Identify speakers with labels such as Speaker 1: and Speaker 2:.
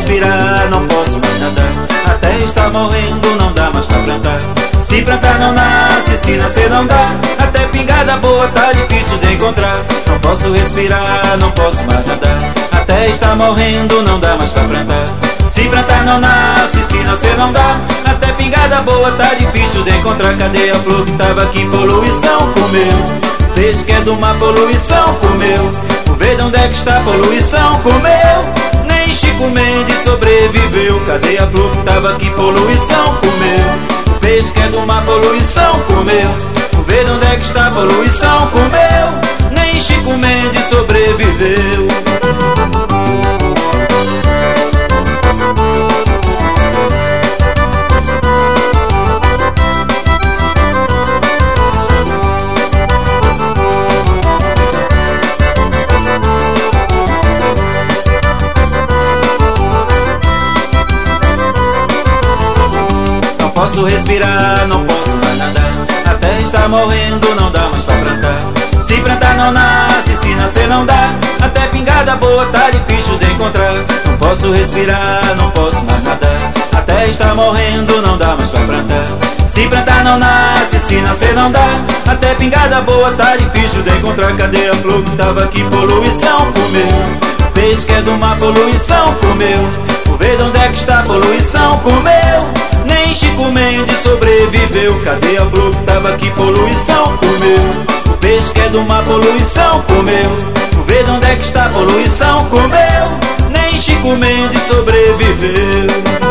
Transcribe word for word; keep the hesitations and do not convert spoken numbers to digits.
Speaker 1: respirar, não posso mais nadar. Até está morrendo, não dá mais pra plantar. Se plantar não nasce, se nascer não dá. Até pingada boa tá difícil de encontrar. Não posso respirar, não posso mais nadar. Até está morrendo, não dá mais pra plantar. Se plantar não nasce, se nascer não dá. Até pingada boa tá difícil de encontrar. Cadê a flor que tava aqui? Poluição comeu. Peixe que é do mar, poluição comeu. Vou ver de onde é que está, poluição comeu. Nem Chico Mendes sobreviveu. Cadê a flor que tava aqui? Poluição comeu. Peixe que é do mar, poluição comeu. Vou ver de onde é que está, poluição comeu. Nem Chico Mendes sobreviveu. Não posso respirar, não posso mais nadar. Até está morrendo, não dá mais pra plantar. Se plantar não nasce, se nascer não dá. Até pingada boa tá difícil de encontrar. Não posso respirar, não posso mais nadar. Até está morrendo, não dá mais pra plantar. Se plantar não nasce, se nascer não dá. Até pingada boa tá difícil de encontrar. Cadê a flor que tava aqui? Poluição comeu. Peixe que é do mar, poluição comeu. Vou ver de onde é que está, poluição comeu. Nem Chico Mendes sobreviveu. Cadê a flor que tava aqui? Poluição comeu. O peixe que é do mar, poluição comeu. Vou ver de onde é que está, poluição comeu. Nem Chico Mendes sobreviveu.